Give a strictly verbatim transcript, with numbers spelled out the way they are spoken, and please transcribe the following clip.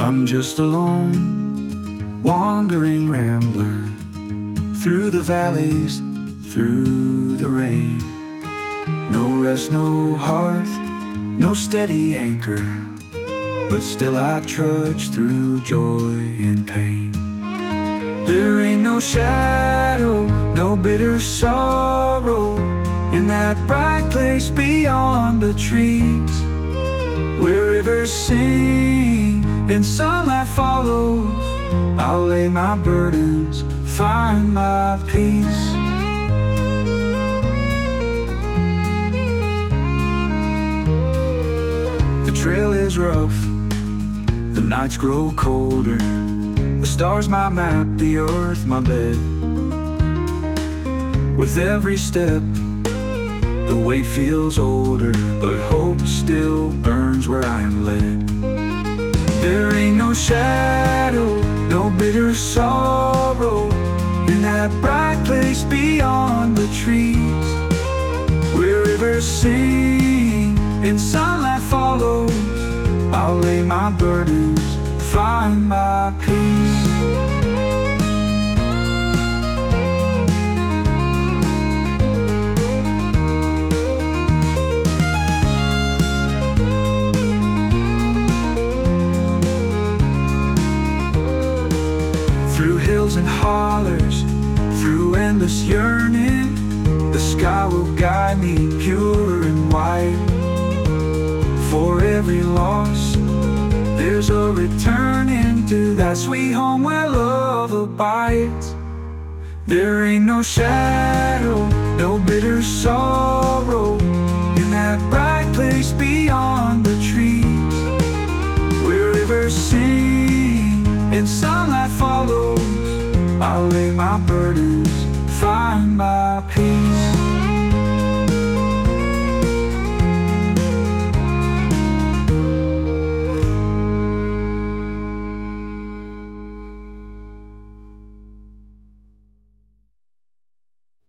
I'm just a lone, wandering rambler, through the valleys, through the rain. No rest, no hearth, no steady anchor, but still I trudge through joy and pain. There ain't no shadow, no bitter sorrow, in that bright place beyond the trees, where rivers sing and sunlight follows. I'll lay my burdens, find my peace. The trail is rough, the nights grow colder, the stars my map, the earth my bed. With every step, the weight feels older, but hope still burns where I am led. There ain't no shadow, no bitter sorrow, in that bright place beyond the trees, where rivers sing and sunlight follows. I'll lay my burdens, find my peace. Through hills and hollers, through endless yearning, the sky will guide me pure and white. For every loss, there's a returning to that sweet home where love abides. There ain't no shadow, no bitter sorrow, in that bright place beyond the trees, where rivers sing and sunlight follows. I'll lay my burdens, find my peace.